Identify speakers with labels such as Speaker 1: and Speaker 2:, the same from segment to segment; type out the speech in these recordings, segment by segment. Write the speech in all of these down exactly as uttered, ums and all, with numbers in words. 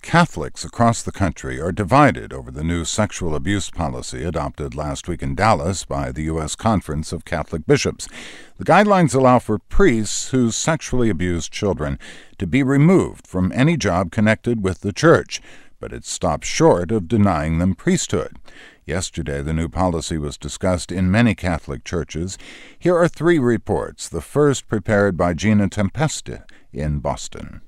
Speaker 1: Catholics across the country are divided over the new sexual abuse policy adopted last week in Dallas by the U S Conference of Catholic Bishops. The guidelines allow for priests who sexually abuse children to be removed from any job connected with the church, but it stops short of denying them priesthood. Yesterday, the new policy was discussed in many Catholic churches. Here are three reports, the first prepared by Gina Tempesta in Boston.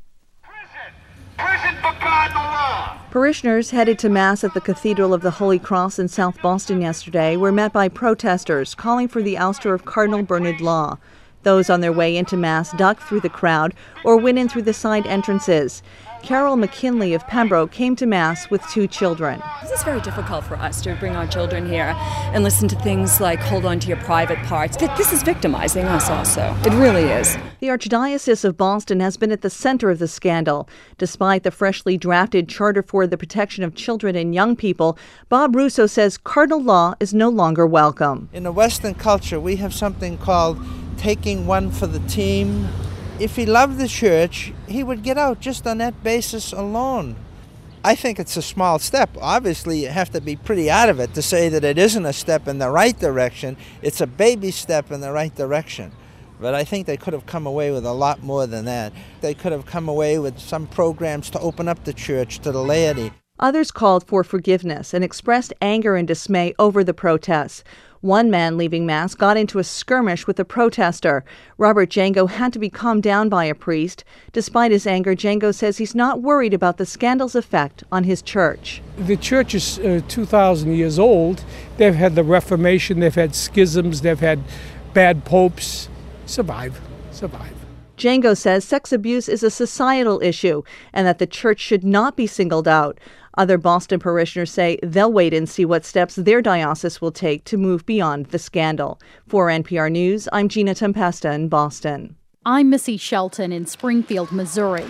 Speaker 2: Prison for cardinal law.
Speaker 3: Parishioners headed to Mass at the Cathedral of the Holy Cross in South Boston yesterday were met by protesters calling for the ouster of Cardinal Bernard Law. Those on their way into Mass ducked through the crowd or went in through the side entrances. Carol McKinley of Pembroke came to Mass with two children.
Speaker 4: This is very difficult for us to bring our children here and listen to things like hold on to your private parts. This is victimizing us also. It really is.
Speaker 3: The Archdiocese of Boston has been at the center of the scandal. Despite the freshly drafted Charter for the Protection of Children and Young People, Bob Russo says cardinal law is no longer welcome.
Speaker 5: In the Western culture, we have something called taking one for the team. If he loved the church, he would get out just on that basis alone. I think it's a small step. Obviously, you have to be pretty out of it to say that it isn't a step in the right direction. It's a baby step in the right direction. But I think they could have come away with a lot more than that. They could have come away with some programs to open up the church to the laity.
Speaker 3: Others called for forgiveness and expressed anger and dismay over the protests. One man leaving Mass got into a skirmish with a protester. Robert Jango had to be calmed down by a priest. Despite his anger, Jango says he's not worried about the scandal's effect on his church.
Speaker 6: The church is uh, two thousand years old. They've had the Reformation, they've had schisms, they've had bad popes. Survive, survive.
Speaker 3: Jango says sex abuse is a societal issue and that the church should not be singled out. Other Boston parishioners say they'll wait and see what steps their diocese will take to move beyond the scandal. For N P R News, I'm Gina Tempesta in Boston.
Speaker 7: I'm Missy Shelton in Springfield, Missouri.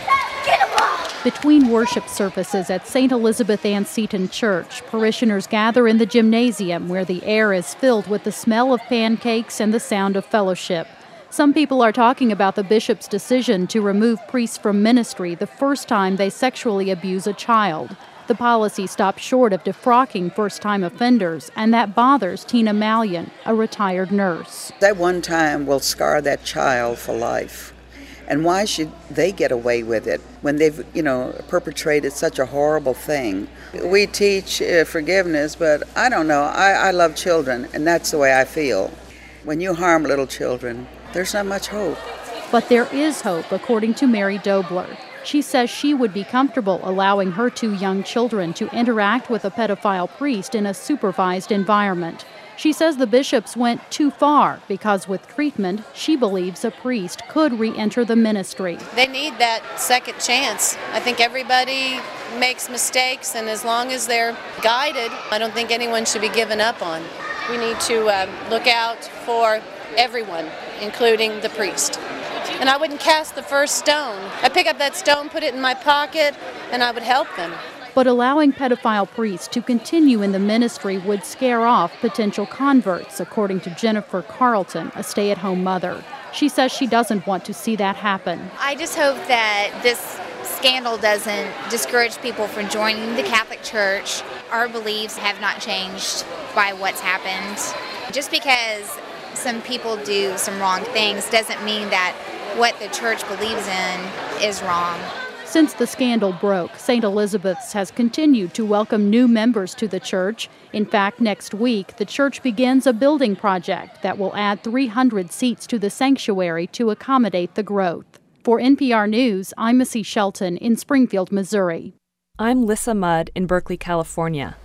Speaker 7: Between worship services at Saint Elizabeth Ann Seton Church, parishioners gather in the gymnasium where the air is filled with the smell of pancakes and the sound of fellowship. Some people are talking about the bishop's decision to remove priests from ministry the first time they sexually abuse a child. The policy stops short of defrocking first-time offenders, and that bothers Tina Mallion, a retired nurse.
Speaker 8: That one time will scar that child for life. And why should they get away with it when they've, you know, perpetrated such a horrible thing? We teach uh, forgiveness, but I don't know. I, I love children, and that's the way I feel. When you harm little children, there's not much hope.
Speaker 7: But there is hope, according to Mary Dobler. She says she would be comfortable allowing her two young children to interact with a pedophile priest in a supervised environment. She says the bishops went too far because with treatment, she believes a priest could re-enter the ministry.
Speaker 9: They need that second chance. I think everybody makes mistakes, and as long as they're guided, I don't think anyone should be given up on. We need to um, look out for everyone, including the priest. And I wouldn't cast the first stone. I'd pick up that stone, put it in my pocket, and I would help them.
Speaker 7: But allowing pedophile priests to continue in the ministry would scare off potential converts, according to Jennifer Carlton, a stay-at-home mother. She says she doesn't want to see that happen.
Speaker 10: I just hope that this scandal doesn't discourage people from joining the Catholic Church. Our beliefs have not changed by what's happened. Just because some people do some wrong things doesn't mean that what the church believes in is wrong.
Speaker 7: Since the scandal broke, Saint Elizabeth's has continued to welcome new members to the church. In fact, next week, the church begins a building project that will add three hundred seats to the sanctuary to accommodate the growth. For N P R News, I'm Missy Shelton in Springfield, Missouri.
Speaker 11: I'm Lissa Mudd in Berkeley, California.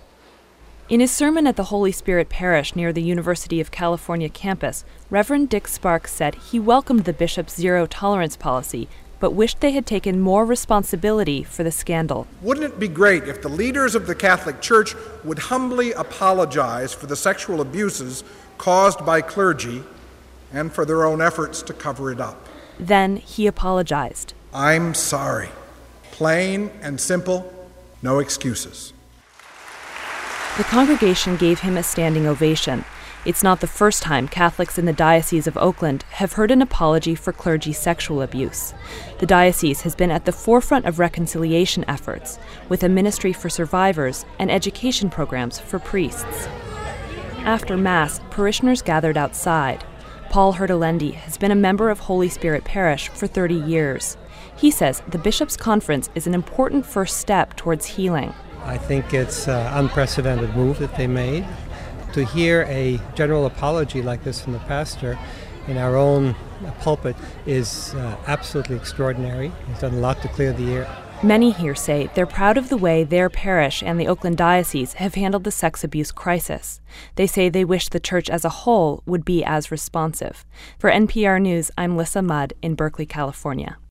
Speaker 11: In his sermon at the Holy Spirit Parish near the University of California campus, Reverend Dick Sparks said he welcomed the bishop's zero-tolerance policy, but wished they had taken more responsibility for the scandal.
Speaker 12: Wouldn't it be great if the leaders of the Catholic Church would humbly apologize for the sexual abuses caused by clergy and for their own efforts to cover it up?
Speaker 11: Then he apologized.
Speaker 12: I'm sorry. Plain and simple, no excuses.
Speaker 11: The congregation gave him a standing ovation. It's not the first time Catholics in the Diocese of Oakland have heard an apology for clergy sexual abuse. The diocese has been at the forefront of reconciliation efforts, with a ministry for survivors and education programs for priests. After Mass, parishioners gathered outside. Paul Hertelendi has been a member of Holy Spirit Parish for thirty years. He says the Bishops' Conference is an important first step towards healing.
Speaker 13: I think it's an unprecedented move that they made. To hear a general apology like this from the pastor in our own pulpit is uh, absolutely extraordinary. He's done a lot to clear the air.
Speaker 11: Many here say they're proud of the way their parish and the Oakland Diocese have handled the sex abuse crisis. They say they wish the church as a whole would be as responsive. For N P R News, I'm Lissa Mudd in Berkeley, California.